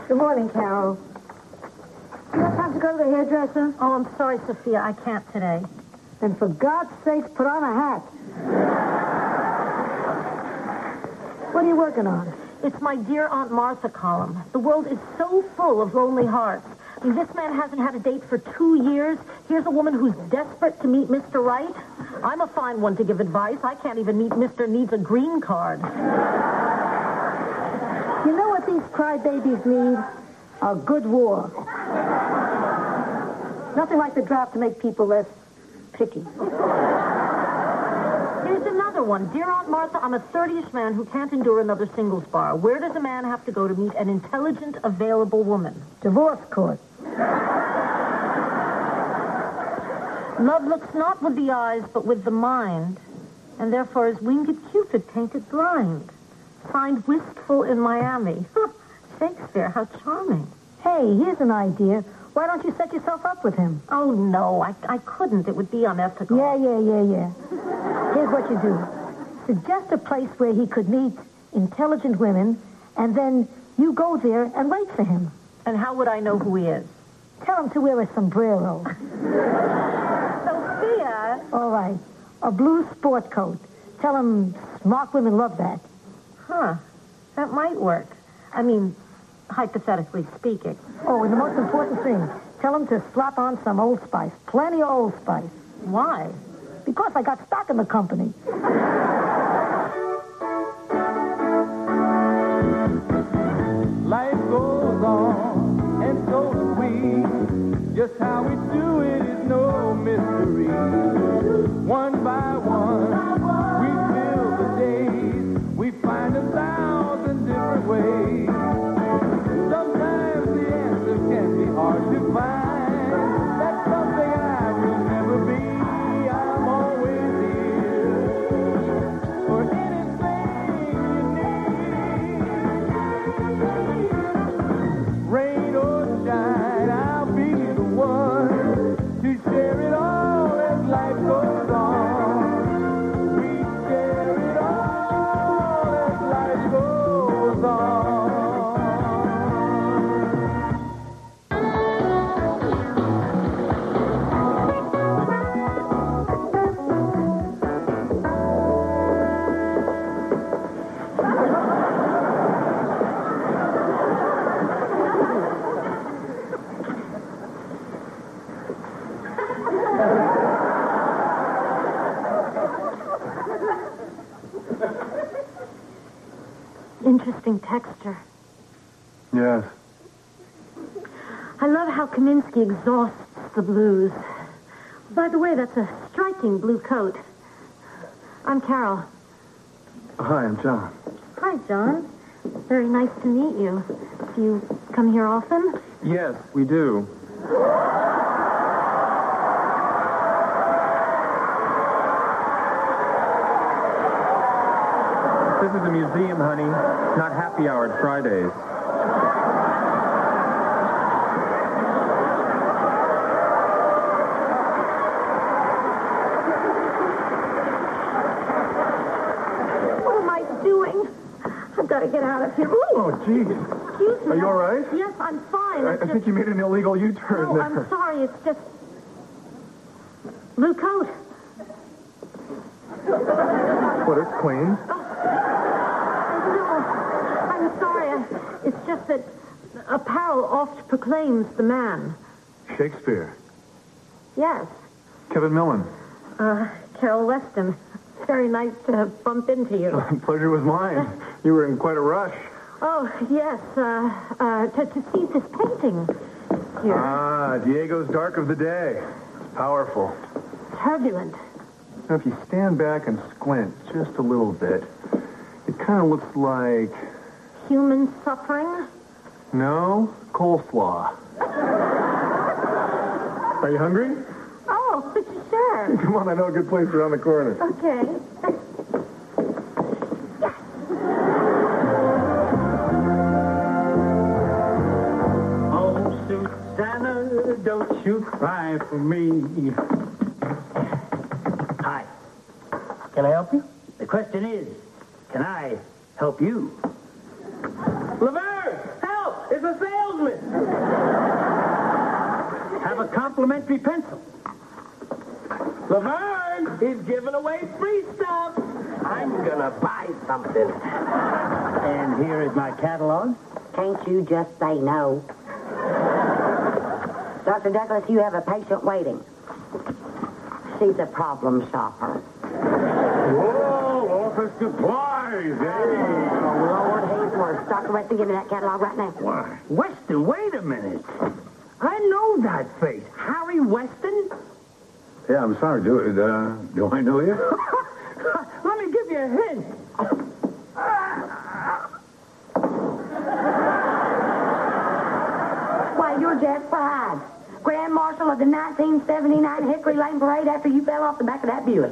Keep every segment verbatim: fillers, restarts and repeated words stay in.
Good morning, Carol. You have time to go to the hairdresser? Oh, I'm sorry, Sophia. I can't today. Then for God's sakes, put on a hat. What are you working on? It's my Dear Aunt Martha column. The world is so full of lonely hearts. I mean, this man hasn't had a date for two years. Here's a woman who's desperate to meet Mister Right. I'm a fine one to give advice. I can't even meet Mister Needs a green card. You know what these crybabies need? A good war. Nothing like the draft to make people less picky. Here's another one. Dear Aunt Martha, I'm a thirty-ish man who can't endure another singles bar. Where does a man have to go to meet an intelligent, available woman? Divorce court. Love looks not with the eyes, but with the mind. And therefore is winged Cupid painted blind. Signed Wistful in Miami. Huh. Shakespeare, how charming. Hey, here's an idea. Why don't you set yourself up with him? Oh, no, I, I couldn't. It would be unethical. Yeah, yeah, yeah, yeah. Here's what you do. Suggest a place where he could meet intelligent women, and then you go there and wait for him. And how would I know who he is? Tell him to wear a sombrero. Sophia! All right. A blue sport coat. Tell him smart women love that. Huh. That might work. I mean, hypothetically speaking. Oh, and the most important thing, tell him to slap on some Old Spice. Plenty of Old Spice. Why? Because I got stock in the company. Life goes on, and so do we. Just how we do it is no mystery. One by one, we fill the days. We find a thousand different ways. Sometimes the answer can be hard to find. That's something I will never be. I'm always here for anything you need. Rain or shine, I'll be the one to share it all as life goes on. We share it all as life goes on. Interesting texture. Yes. I love how Kaminsky exhausts the blues. By the way, that's a striking blue coat. I'm Carol. Hi, I'm John. Hi, John. Very nice to meet you. Do you come here often? Yes, we do. This is a museum, honey, not happy hour at Fridays. What am I doing? I've got to get out of here. Ooh. Oh, geez. Excuse me. Are you all right? Yes, I'm fine. I, I just... think you made an illegal U-turn No, there. I'm sorry. It's just... Blue coat. What, it's clean? No, I'm sorry. I, it's just that apparel oft proclaims the man. Shakespeare. Yes. Kevin Millen. Uh, Carol Weston. Very nice to bump into you. Pleasure was mine. You were in quite a rush. Oh, yes. Uh, uh, to, to see this painting here. Ah, Diego's Dark of the Day. Powerful. Turbulent. Now, if you stand back and squint just a little bit, it kind of looks like... Human suffering? No, coleslaw. Are you hungry? Oh, sure. Come on, I know a good place around the corner. Okay. Oh, Susanna, don't you cry for me. Hi. Can I help you? The question is, can I help you? Laverne, help! It's a sale! complimentary pencil. Laverne, he's giving away free stuff. I'm gonna buy something. And here is my catalog. Can't you just say no? Doctor Douglas, you have a patient waiting. She's a problem shopper. Whoa, office supplies, eh? Oh, Lord Hayesworth. Doctor Weston, give me that catalog right now. Why? Weston, wait a minute. I know that face. Harry Weston? Yeah, I'm sorry. Do, uh, do I know you? Let me give you a hint. Why, you're Jasper Hyde, Grand Marshal of the nineteen seventy-nine Hickory Lane Parade after you fell off the back of that Buick.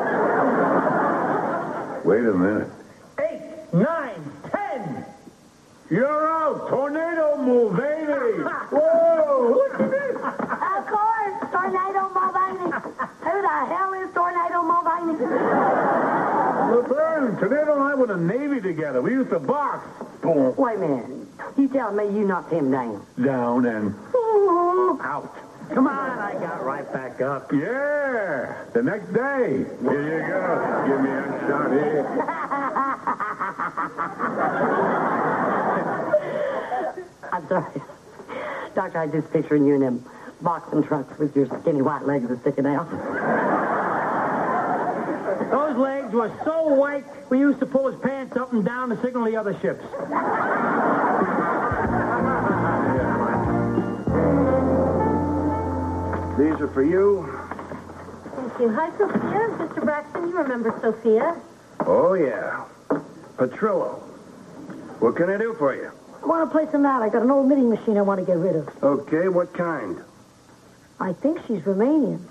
Wait a minute. Eight, nine, ten. You're out. Tornado Mulvaney. Whoa. Look at this. Of course, Tornado Mulvaney. Who the hell is Tornado Mulvaney? Laverne, Tornado and I were in the Navy together. We used to box. Boom. Wait a minute. You telling me you knocked him down? Down and Out. Come on, I got right back up. yeah. The next day. Here you go. Give me a shot here. I'm sorry. Doctor, I was just picturing you in them boxing trunks with your skinny white legs sticking out. Those legs were so white, we used to pull his pants up and down to signal the other ships. These are for you. Thank you. Hi, Sophia. Mister Braxton, you remember Sophia. Oh, yeah. Petrillo. What can I do for you? I want to play some out. I got an old knitting machine I want to get rid of. Okay, what kind? I think she's Romanian.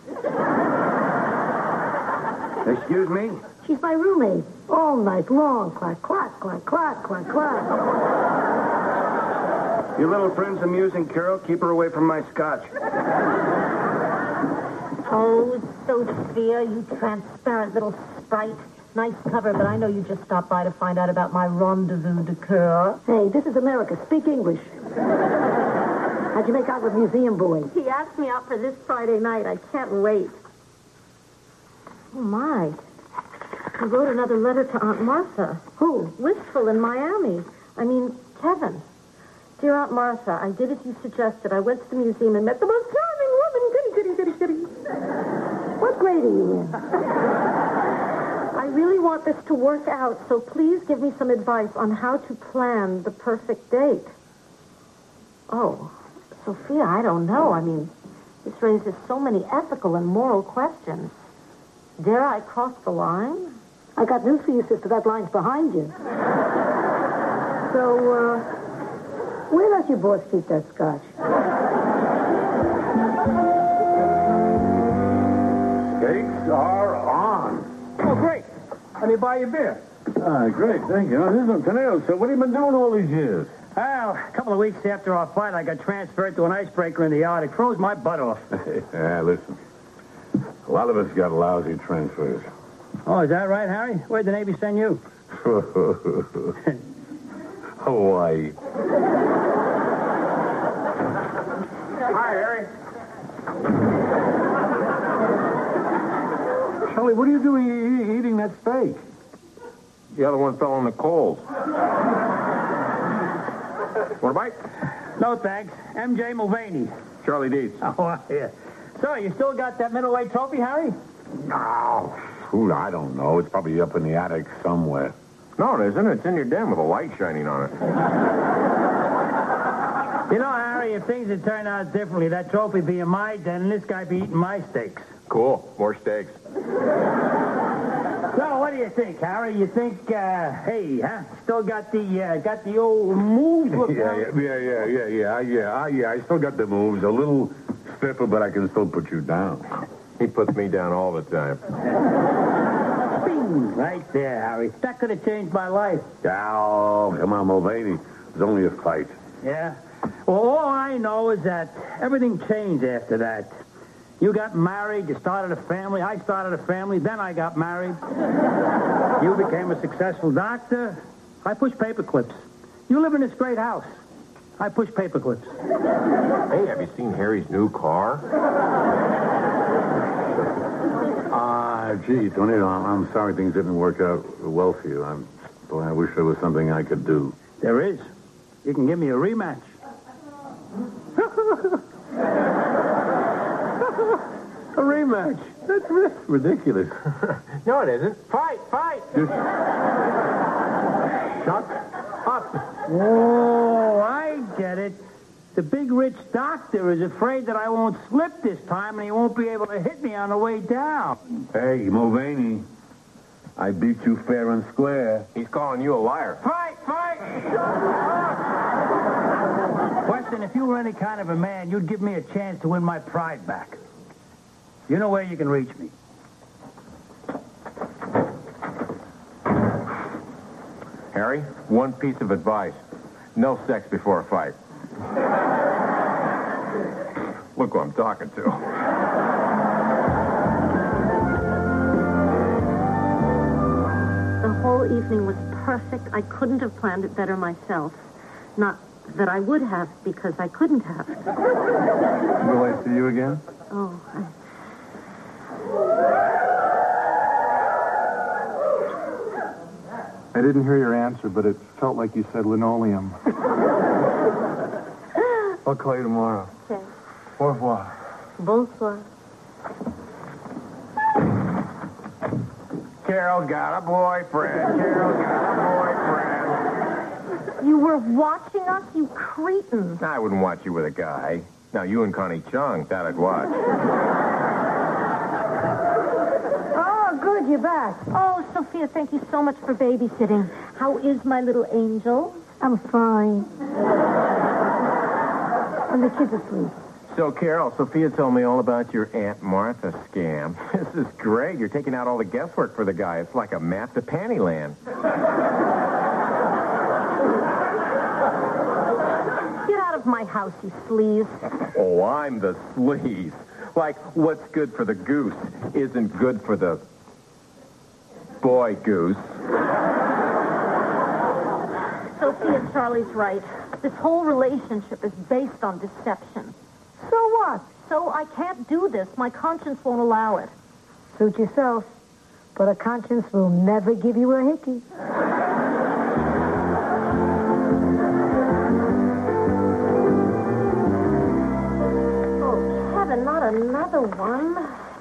Excuse me? She's my roommate. All night long. Clack, clack, clack, clack, clack, clack. Your little friend's amusing, Carol. Keep her away from my scotch. Oh, Sophia, you transparent little sprite. Nice cover, but I know you just stopped by to find out about my rendezvous de coeur. Hey, this is America. Speak English. How'd you make out with Museum Boy? He asked me out for this Friday night. I can't wait. Oh, my. He wrote another letter to Aunt Martha. Who? Wistful in Miami. I mean, Kevin. Dear Aunt Martha, I did as you suggested. I went to the museum and met the most charming woman. Goody, goody, goody, goody. What grade are you in? I really want this to work out, so please give me some advice on how to plan the perfect date. Oh, Sophia, I don't know. I mean, this raises so many ethical and moral questions. Dare I cross the line? I got news for you, sister. That line's behind you. So, uh, where does your boss keep that scotch? Skates are on. Oh, great. Let me buy you a beer. Ah, great. Thank you. Now, this is Tornado. So what have you been doing all these years? Well, a couple of weeks after our fight, I got transferred to an icebreaker in the yard. It froze my butt off. Yeah, listen. A lot of us got lousy transfers. Oh, is that right, Harry? Where'd the Navy send you? Hawaii. Hi, Harry. Charlie, what are you doing e- eating that steak? The other one fell on the coals. Want a bite? No, thanks. M J Mulvaney. Charlie Dietz. Oh, yeah. So, you still got that middleweight trophy, Harry? No. Ooh, I don't know. It's probably up in the attic somewhere. No, it isn't. It's in your den with a light shining on it. You know, Harry, if things had turned out differently, that trophy be in my den and this guy be eating my steaks. Cool. More steaks. So, what do you think, Harry? You think, uh, hey, huh? Still got the, uh, got the old moves? Look Yeah, yeah, yeah, yeah, yeah, yeah, yeah, I- yeah. I still got the moves. A little stiffer, but I can still put you down. He puts me down all the time. Bing, right there, Harry. That could have changed my life. Oh, come on, Mulvaney. It was only a fight. Yeah? Well, all I know is that everything changed after that. You got married, you started a family, I started a family, then I got married. You became a successful doctor. I push paper clips. You live in this great house. I push paper clips. Hey, have you seen Harry's new car? Ah, uh, gee, Tonito, I'm, I'm sorry things didn't work out well for you. I'm, boy, I wish there was something I could do. There is. You can give me a rematch. A rematch? That's, that's ridiculous. No, it isn't. Fight, fight! Just shut up. Oh, I get it. The big rich doctor is afraid that I won't slip this time and he won't be able to hit me on the way down. Hey, Mulvaney, I beat you fair and square. He's calling you a liar. Fight, fight! Weston, if you were any kind of a man, you'd give me a chance to win my pride back. You know where you can reach me. Harry, one piece of advice. No sex before a fight. Look who I'm talking to. The whole evening was perfect. I couldn't have planned it better myself. Not that I would have, because I couldn't have. Will I see you again? Oh, I... I didn't hear your answer, but it felt like you said linoleum. I'll call you tomorrow. Okay. Au revoir. Bonsoir. Carol got a boyfriend. Carol got a boyfriend. You were watching us, you cretin. I wouldn't watch you with a guy. Now, you and Connie Chung, that I'd watch. Oh, good, you're back. Oh, Sophia, thank you so much for babysitting. How is my little angel? I'm fine. And the kids are asleep. So, Carol, Sophia told me all about your Aunt Martha scam. This is great. You're taking out all the guesswork for the guy. It's like a map to Pantyland. Get out of my house, you sleaze. Oh, I'm the sleaze. Like, what's good for the goose isn't good for the boy goose. Sophia, Charlie's right. This whole relationship is based on deception. So what? So I can't do this. My conscience won't allow it. Suit yourself. But a conscience will never give you a hickey. Oh, Kevin, not another one.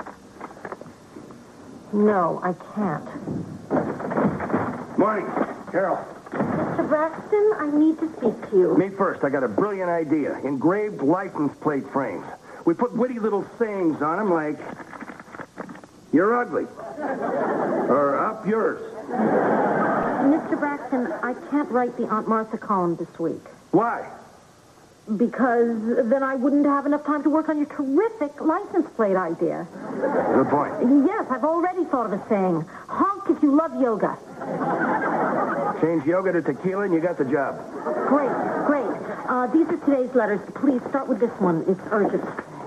No, I can't. Morning, Carol. Mister Braxton, I need to speak to you. Me first. I got a brilliant idea. Engraved license plate frames. We put witty little sayings on them like, you're ugly. Or up yours. Mister Braxton, I can't write the Aunt Martha column this week. Why? Because then I wouldn't have enough time to work on your terrific license plate idea. Good point. Yes, I've already thought of a saying. Honk if you love yoga. Change yoga to tequila and you got the job. Great, great. Uh, these are today's letters. Please start with this one. It's urgent.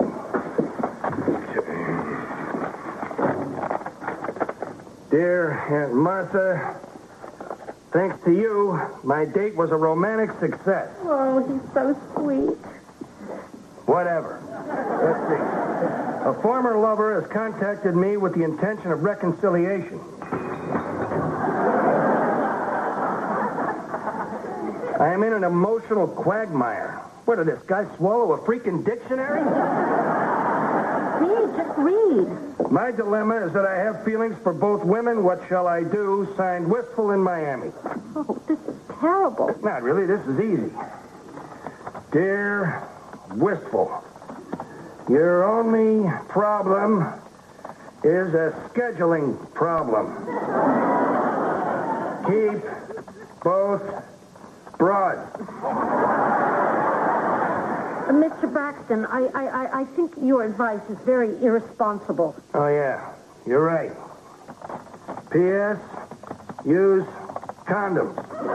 Dear Aunt Martha, thanks to you, my date was a romantic success. Oh, he's so sweet. Whatever. Let's see. A former lover has contacted me with the intention of reconciliation. I am in an emotional quagmire. What, did this guy swallow a freaking dictionary? See, just read. My dilemma is that I have feelings for both women. What shall I do? Signed, Wistful in Miami. Oh, this is terrible. Not really. This is easy. Dear Wistful, your only problem is a scheduling problem. Keep both broads. Uh, Mister Braxton, I, I, I think your advice is very irresponsible. Oh, yeah. You're right. P S. Use condoms.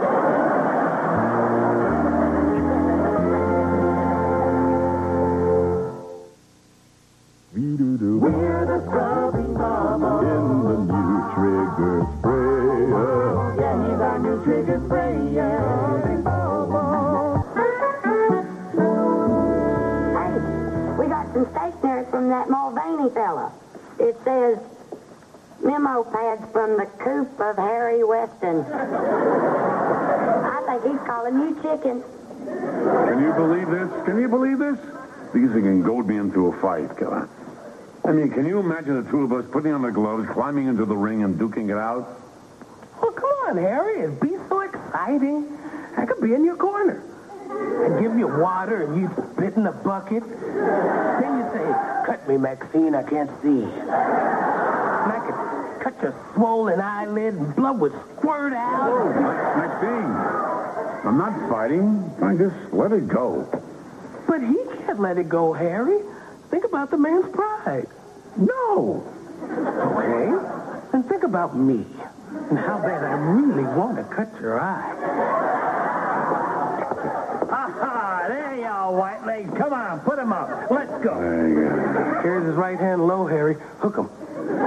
We're the scrubbing mama in the new trigger sprayer. Yeah, he's our new trigger sprayer. from that Mulvaney fella. It says, memo pads from the coop of Harry Weston. I think he's calling you chicken. Can you believe this? Can you believe this? These things can goad me into a fight, Killer. I mean, can you imagine the two of us putting on the gloves, climbing into the ring, and duking it out? Well, come on, Harry. It'd be so exciting. I could be in your corner. I'd give you water and you'd spit in a bucket. Then you'd say, cut me, Maxine, I can't see. And I could cut your swollen eyelid and blood would squirt out. Whoa, Maxine, I'm not fighting. I just let it go. But he can't let it go, Harry. Think about the man's pride. No. Okay? Then think about me and how bad I really want to cut your eye. Aha, there you are, white legs. Come on, put him up. Let's go. There you go. Here's his right hand low, Harry. Hook him.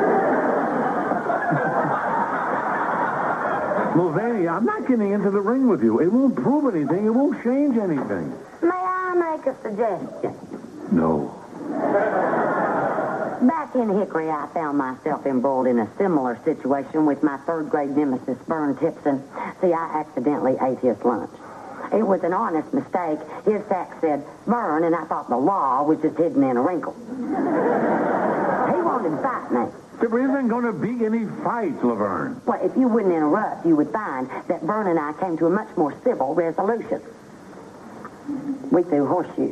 Mulvaney, I'm not getting into the ring with you. It won't prove anything. It won't change anything. May I make a suggestion? No. Back in Hickory, I found myself embroiled in a similar situation with my third-grade nemesis, Vern Tipson. See, I accidentally ate his lunch. It was an honest mistake. His sack said Vern, and I thought the law was just hidden in a wrinkle. He wanted to fight me. There isn't going to be any fights, Laverne. Well, if you wouldn't interrupt, you would find that Vern and I came to a much more civil resolution. We threw horseshoes.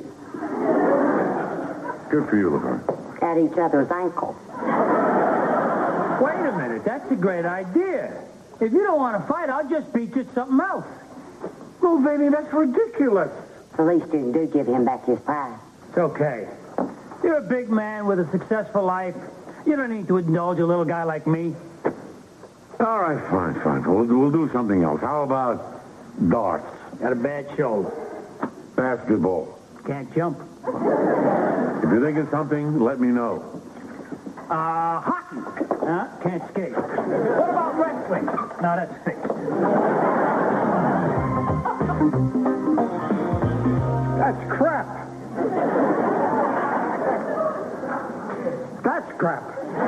Good for you, Laverne. At each other's ankles. Wait a minute. That's a great idea. If you don't want to fight, I'll just beat you at something else. Mulvaney, that's ridiculous. The least you can do, give him back his prize. It's okay. You're a big man with a successful life. You don't need to indulge a little guy like me. All right, fine, fine. We'll, we'll do something else. How about darts? Got a bad shoulder. Basketball. Can't jump. If you think of something, let me know. Uh, hockey. Uh, can't skate. What about wrestling? No, that's fixed. That's crap. That's crap.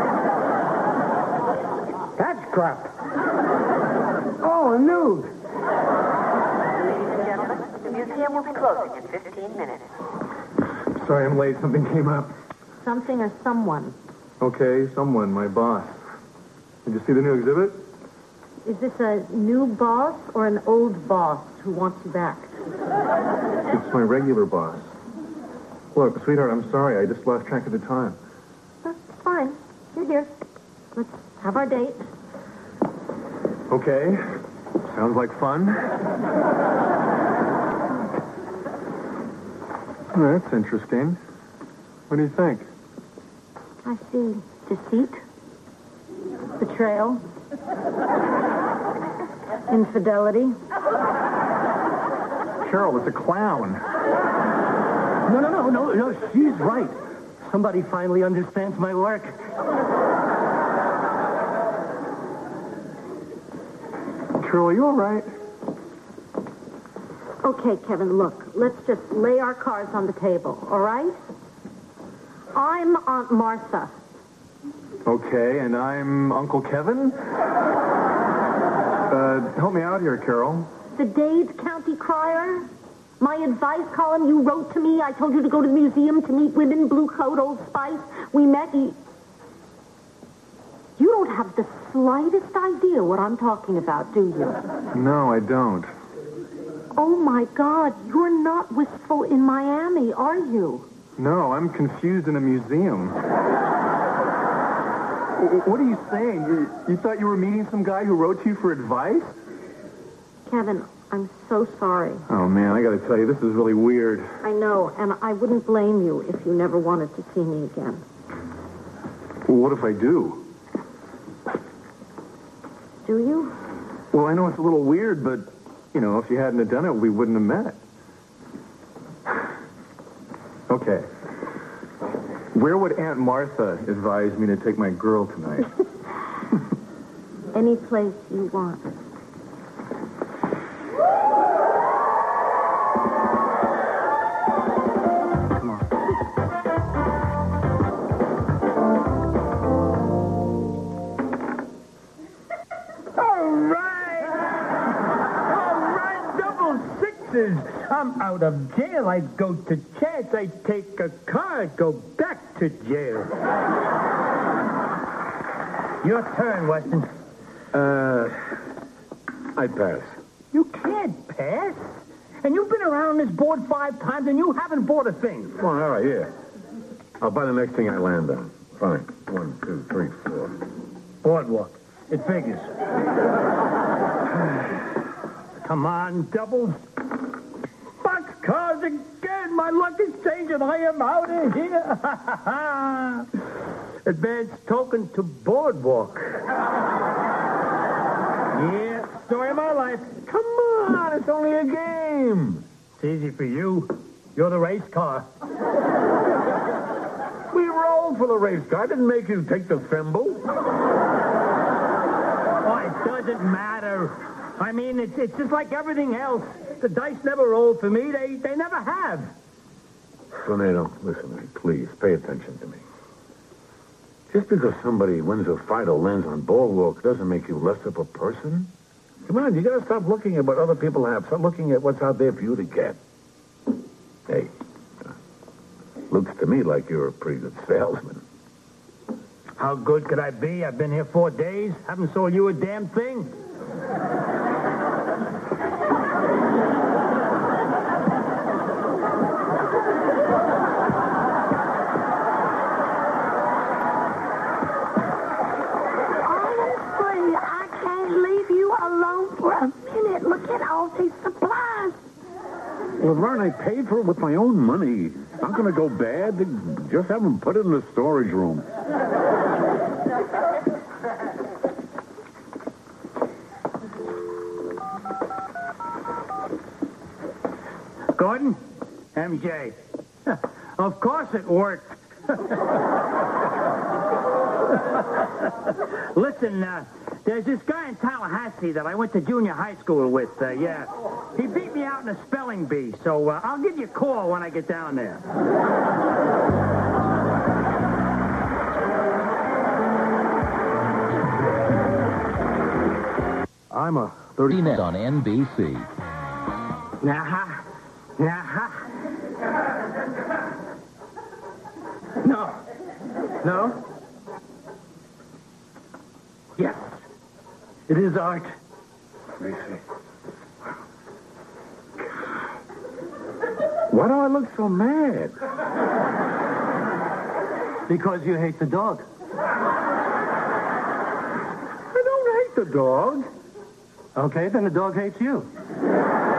That's crap. Oh, a nude. Ladies and gentlemen, the museum will be closing in fifteen minutes. Sorry I'm late. Something came up. Something or someone. Okay, someone, my boss. Did you see the new exhibit? Is this a new boss or an old boss who wants you back? It's my regular boss. Look, sweetheart, I'm sorry. I just lost track of the time. That's fine. You're here. Let's have our date. Okay. Sounds like fun. That's interesting. What do you think? I see deceit, betrayal, infidelity. Carol, it's a clown. No, no, no, no, no. She's right. Somebody finally understands my work. Carol, are you all right? Okay, Kevin, look, let's just lay our cards on the table, all right? I'm Aunt Martha. Okay, and I'm Uncle Kevin? Uh, help me out here, Carol. The Dade County Crier. My advice column you wrote to me. I told you to go to the museum to meet women, Blue Coat, Old Spice. We met. You, you don't have the slightest idea what I'm talking about, do you? No, I don't. Oh, my God. You're not wistful in Miami, are you? No, I'm confused in a museum. What are you saying? You, you thought you were meeting some guy who wrote to you for advice? Kevin, I'm so sorry. Oh, man, I gotta tell you, this is really weird. I know, and I wouldn't blame you if you never wanted to see me again. Well, what if I do? Do you? Well, I know it's a little weird, but, you know, if you hadn't have done it, we wouldn't have met. Okay. Where would Aunt Martha advise me to take my girl tonight? Any place you want. Come on. I'm out of jail, I'd go to church. I'd take a car, I'd go back to jail. Your turn, Weston. Uh, I pass. You can't pass. And you've been around this board five times, and you haven't bought a thing. Come on, all right, yeah. I'll buy the next thing I land on. Fine. One, two, three, four. Boardwalk. It figures. Come on, doubles. Boxcars again. My luck is changing. I am out of here. Advance token to Boardwalk. Yeah, story of my life. Come on, it's only a game. It's easy for you. You're the race car. We rolled for the race car. I didn't make you take the thimble. Oh, it doesn't matter. I mean, it's, it's just like everything else. The dice never rolled for me. They, they never have. Tornado, listen to me, please. Pay attention to me. Just because somebody wins a fight or lands on Boardwalk doesn't make you less of a person. Come on, you gotta stop looking at what other people have. Start looking at what's out there for you to get. Hey, uh, looks to me like you're a pretty good salesman. How good could I be? I've been here four days. Haven't sold you a damn thing. Honestly, I can't leave you alone for a minute. Look at all these supplies. Laverne, I paid for it with my own money. Not gonna go bad. Just have them put it in the storage room. Gordon? M J. Of course it worked. Listen, uh, there's this guy in Tallahassee that I went to junior high school with, uh, yeah. He beat me out in a spelling bee, so uh, I'll give you a call when I get down there. I'm a thirty Net on N B C. Nah, nah. No. No? Yes. It is art. Let me see. Why do I look so mad? Because you hate the dog. I don't hate the dog. Okay, then the dog hates you.